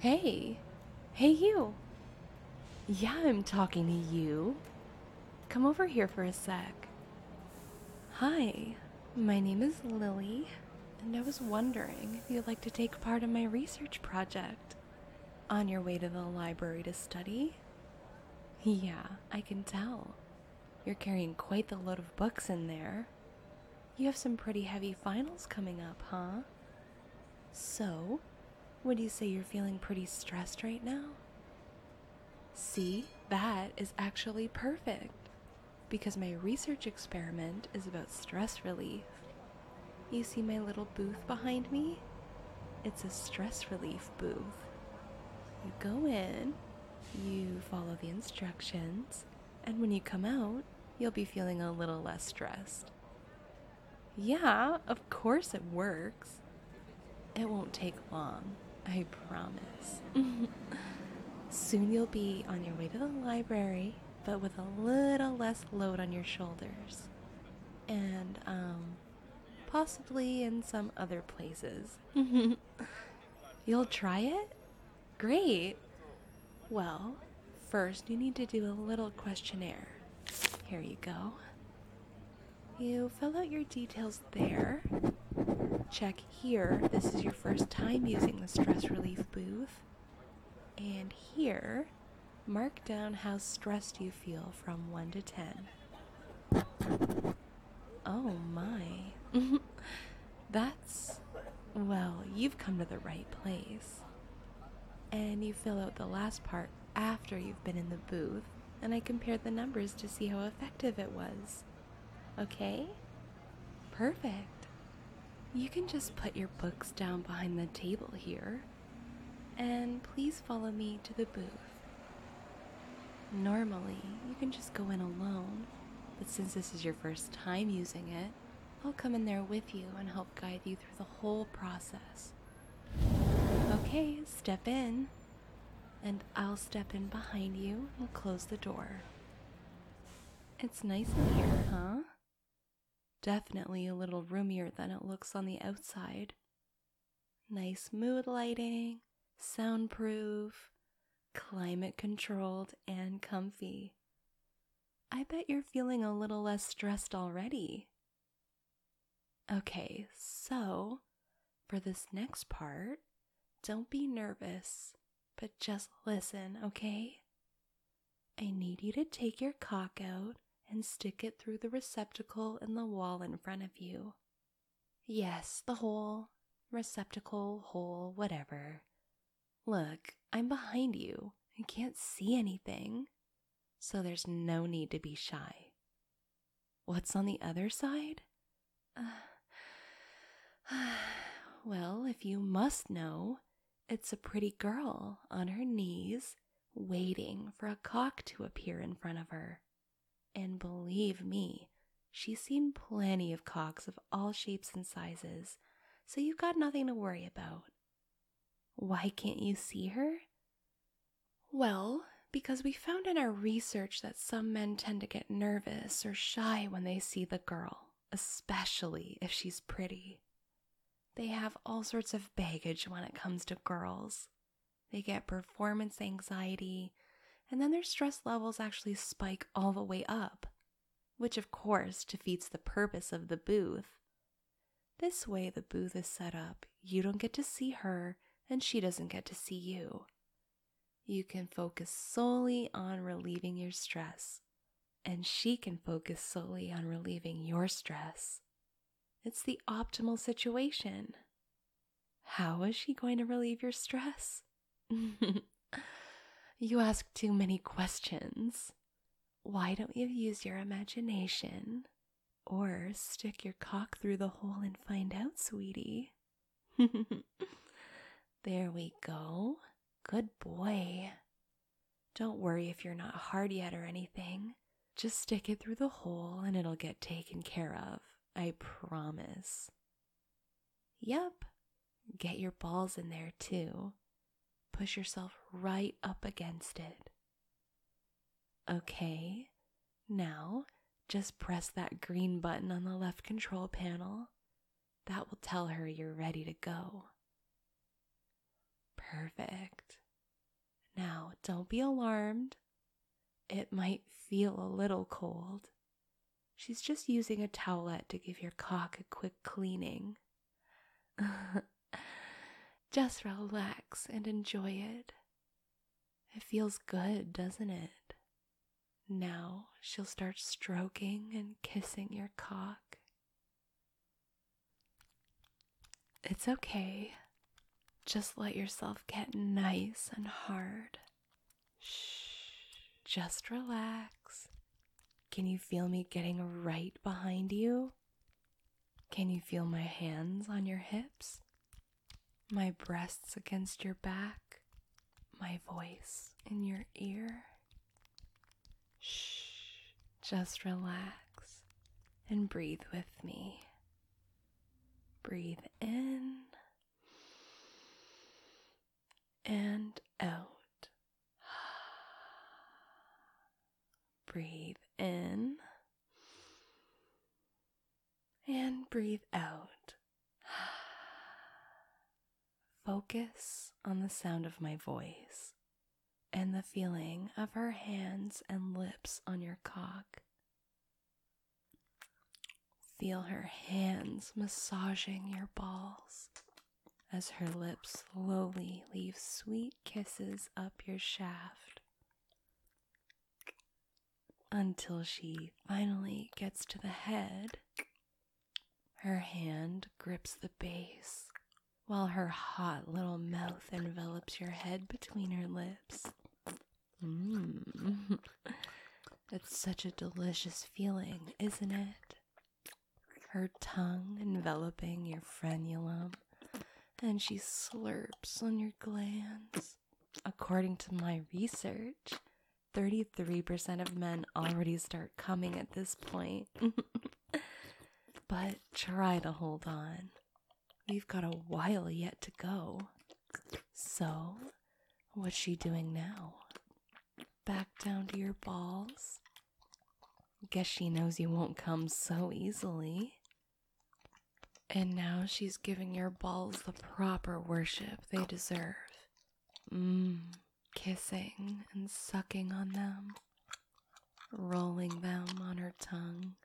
Hey, hey you. Yeah, I'm talking to you. Come over here for a sec. Hi, my name is Lily, and I was wondering if you'd like to take part in my research project. On your way to the library to study? Yeah, I can tell. You're carrying quite the load of books in there. You have some pretty heavy finals coming up, huh? So, would you say you're feeling pretty stressed right now? See, that is actually perfect because my research experiment is about stress relief. You see my little booth behind me? It's a stress relief booth. You go in, you follow the instructions, and when you come out, you'll be feeling a little less stressed. Yeah, of course it works. It won't take long, I promise. Soon you'll be on your way to the library, but with a little less load on your shoulders. And, possibly in some other places. You'll try it? Great. Well, first you need to do a little questionnaire. Here you go. You fill out your details there. Check here, this is your first time using the stress relief booth. And here, mark down how stressed you feel from 1 to 10. Oh my. That's, well, you've come to the right place. And you fill out the last part after you've been in the booth, and I compared the numbers to see how effective it was. Okay? Perfect. You can just put your books down behind the table here, and please follow me to the booth. Normally, you can just go in alone, but since this is your first time using it, I'll come in there with you and help guide you through the whole process. Okay, step in, and I'll step in behind you and close the door. It's nice in here, huh? Definitely a little roomier than it looks on the outside. Nice mood lighting, soundproof, climate controlled, and comfy. I bet you're feeling a little less stressed already. Okay, so for this next part, don't be nervous, but just listen, okay? I need you to take your cock out and stick it through the receptacle in the wall in front of you. Yes, the hole, receptacle, hole, whatever. Look, I'm behind you. I can't see anything, so there's no need to be shy. What's on the other side? Well, if you must know, it's a pretty girl on her knees waiting for a cock to appear in front of her. And believe me, she's seen plenty of cocks of all shapes and sizes, so you've got nothing to worry about. Why can't you see her? Well, because we found in our research that some men tend to get nervous or shy when they see the girl, especially if she's pretty. They have all sorts of baggage when it comes to girls. They get performance anxiety, and then their stress levels actually spike all the way up, which of course defeats the purpose of the booth. This way the booth is set up, you don't get to see her, and she doesn't get to see you. You can focus solely on relieving your stress, and she can focus solely on relieving your stress. It's the optimal situation. How is she going to relieve your stress? You ask too many questions. Why don't you use your imagination? Or stick your cock through the hole and find out, sweetie. There we go. Good boy. Don't worry if you're not hard yet or anything. Just stick it through the hole and it'll get taken care of. I promise. Yep. Get your balls in there too. Push yourself right up against it. Okay. Now, just press that green button on the left control panel. That will tell her you're ready to go. Perfect. Now, don't be alarmed. It might feel a little cold. She's just using a towelette to give your cock a quick cleaning. Just relax and enjoy it. It feels good, doesn't it? Now she'll start stroking and kissing your cock. It's okay. Just let yourself get nice and hard. Shh. Just relax. Can you feel me getting right behind you? Can you feel my hands on your hips? My breasts against your back? My voice in your ear? Shh. Just relax and breathe with me. Breathe in and out. Breathe in and breathe out. Focus on the sound of my voice and the feeling of her hands and lips on your cock. Feel her hands massaging your balls as her lips slowly leave sweet kisses up your shaft until she finally gets to the head. Her hand grips the base while her hot little mouth envelops your head between her lips. It's such a delicious feeling, isn't it? Her tongue enveloping your frenulum, and she slurps on your glands. According to my research, 33% of men already start coming at this point. But try to hold on. We've got a while yet to go. So, what's she doing now? Back down to your balls? Guess she knows you won't come so easily. And now she's giving your balls the proper worship they deserve. Kissing and sucking on them, rolling them on her tongue.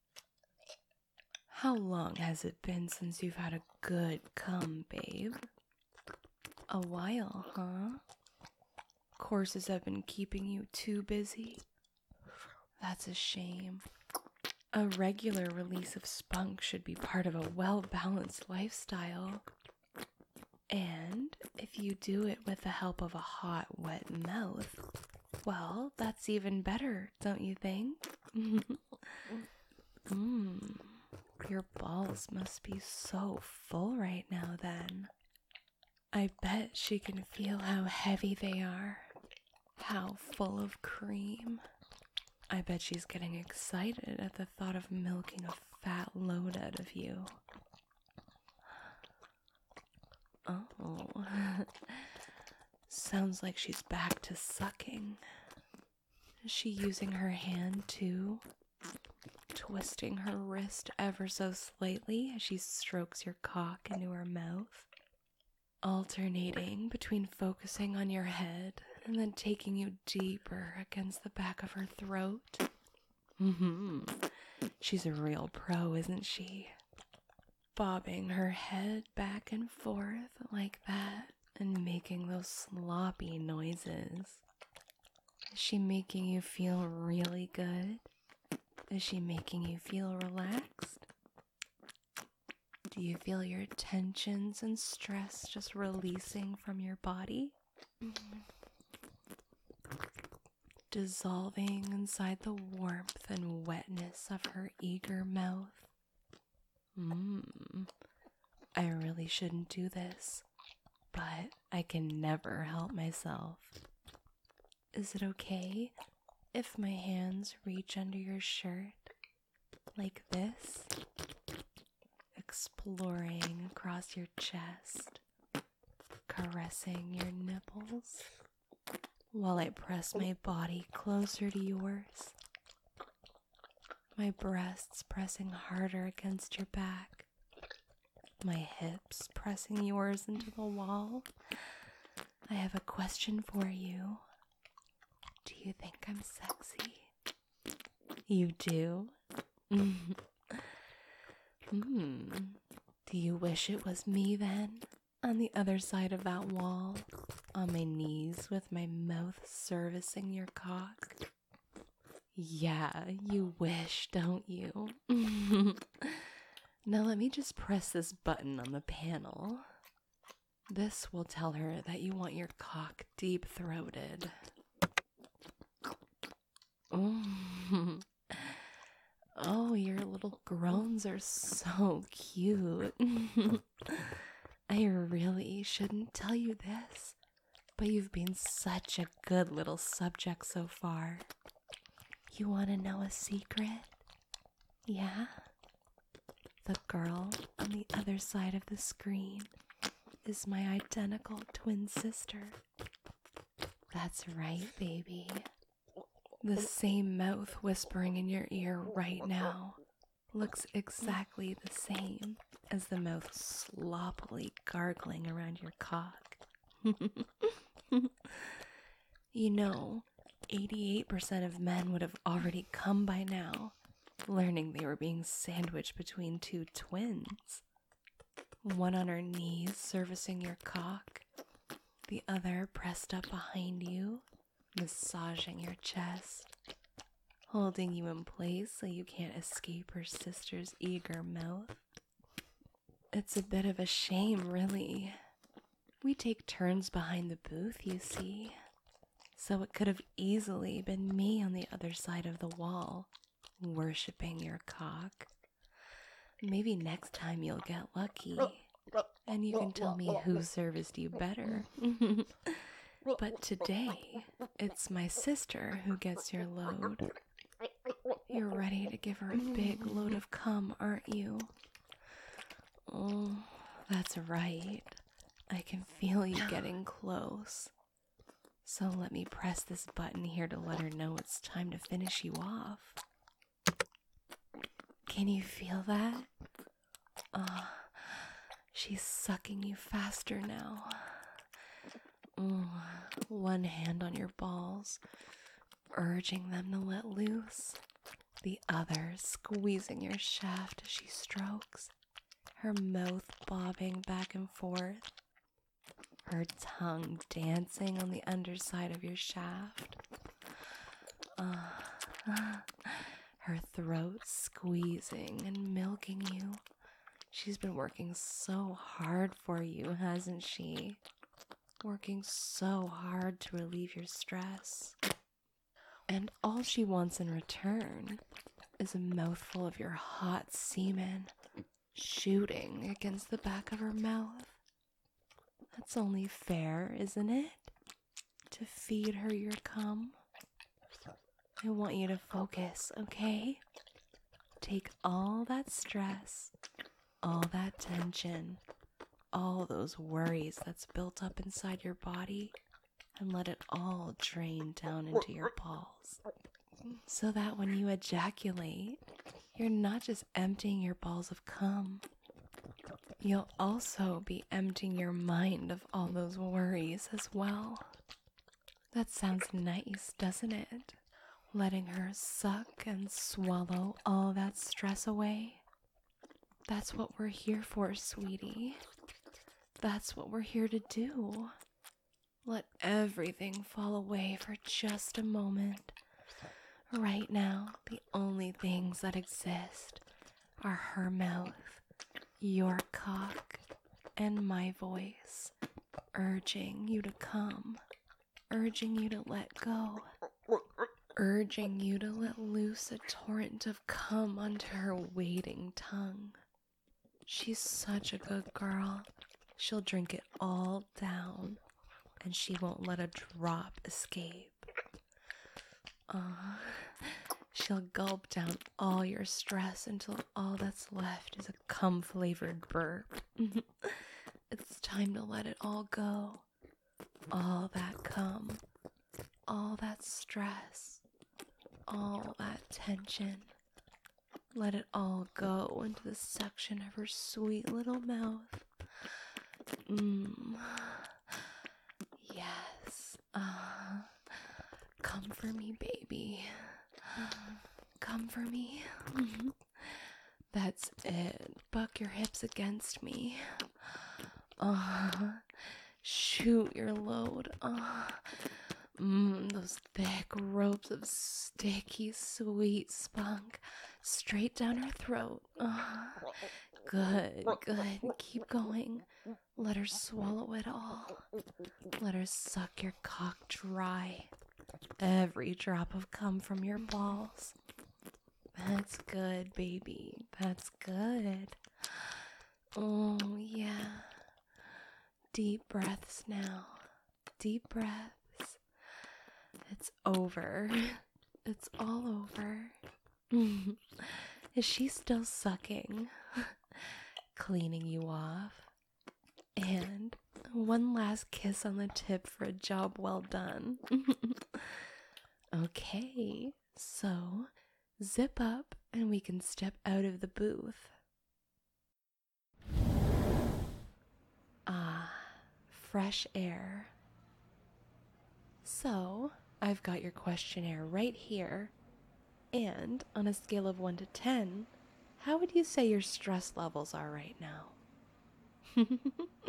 How long has it been since you've had a good cum, babe? A while, huh? Courses have been keeping you too busy. That's a shame. A regular release of spunk should be part of a well-balanced lifestyle. And if you do it with the help of a hot, wet mouth, well, that's even better, don't you think? Your balls must be so full right now then. I bet she can feel how heavy they are, how full of cream. I bet she's getting excited at the thought of milking a fat load out of you. Oh, sounds like she's back to sucking. Is she using her hand too? Twisting her wrist ever so slightly as she strokes your cock into her mouth? Alternating between focusing on your head and then taking you deeper against the back of her throat? She's a real pro, isn't she? Bobbing her head back and forth like that and making those sloppy noises. Is she making you feel really good? Is she making you feel relaxed? Do you feel your tensions and stress just releasing from your body? Dissolving inside the warmth and wetness of her eager mouth. I really shouldn't do this, but I can never help myself. Is it okay if my hands reach under your shirt like this? Exploring across your chest, caressing your nipples, while I press my body closer to yours. My breasts pressing harder against your back, my hips pressing yours into the wall, I have a question for you. Do you think I'm sexy? You do? Do you wish it was me then? On the other side of that wall, on my knees with my mouth servicing your cock? Yeah, you wish, don't you? Now let me just press this button on the panel. This will tell her that you want your cock deep-throated. Oh, your little groans are so cute. I really shouldn't tell you this, but you've been such a good little subject so far. You want to know a secret? Yeah? The girl on the other side of the screen is my identical twin sister. That's right, baby. The same mouth whispering in your ear right now looks exactly the same as the mouth sloppily gargling around your cock. You know, 88% of men would have already come by now, learning they were being sandwiched between two twins. One on her knees servicing your cock, the other pressed up behind you, massaging your chest, holding you in place so you can't escape her sister's eager mouth. It's a bit of a shame, really. We take turns behind the booth, you see, so it could have easily been me on the other side of the wall, worshipping your cock. Maybe next time you'll get lucky, and you can tell me who serviced you better. But today, it's my sister who gets your load. You're ready to give her a big load of cum, aren't you? Oh, that's right. I can feel you getting close. So let me press this button here to let her know it's time to finish you off. Can you feel that? She's sucking you faster now. One hand on your balls, urging them to let loose. The other squeezing your shaft as she strokes, her mouth bobbing back and forth, her tongue dancing on the underside of your shaft. Her throat squeezing and milking you. She's been working so hard for you, hasn't she? Working so hard to relieve your stress. And all she wants in return is a mouthful of your hot semen shooting against the back of her mouth. That's only fair, isn't it? To feed her your cum. I want you to focus, okay? Take all that stress, all that tension, all those worries that's built up inside your body, and let it all drain down into your balls. So that when you ejaculate, you're not just emptying your balls of cum. You'll also be emptying your mind of all those worries as well. That sounds nice, doesn't it? Letting her suck and swallow all that stress away. That's what we're here for, sweetie. That's what we're here to do. Let everything fall away for just a moment. Right now, the only things that exist are her mouth, your cock, and my voice, urging you to come, urging you to let go, urging you to let loose a torrent of cum onto her waiting tongue. She's such a good girl. She'll drink it all down, and she won't let a drop escape. She'll gulp down all your stress until all that's left is a cum-flavored burp. It's time to let it all go. All that cum, all that stress, all that tension. Let it all go into the suction of her sweet little mouth. Yeah. Uh, come for me, baby. Come for me. That's it. Buck your hips against me. Shoot your load. Those thick ropes of sticky, sweet spunk straight down her throat. Good, good. Keep going. Let her swallow it all. Let her suck your cock dry. Every drop of cum from your balls. That's good, baby. That's good. Oh, yeah. Deep breaths now. Deep breaths. It's over. It's all over. Is she still sucking? Cleaning you off? And one last kiss on the tip for a job well done. Okay, so zip up and we can step out of the booth. Ah, fresh air. So, I've got your questionnaire right here. And on a scale of 1 to 10, how would you say your stress levels are right now?